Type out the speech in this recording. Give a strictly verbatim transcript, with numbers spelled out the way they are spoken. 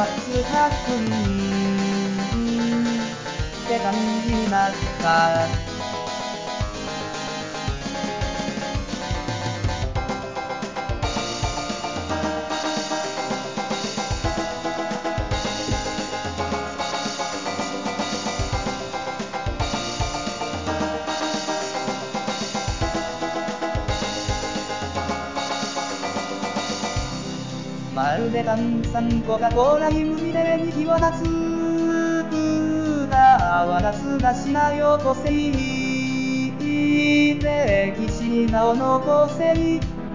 つはっぷんって感じますか。まるで炭酸コカ・コーラ湯水でに際立つな泡がすがしなよこせ歴史に名を残せ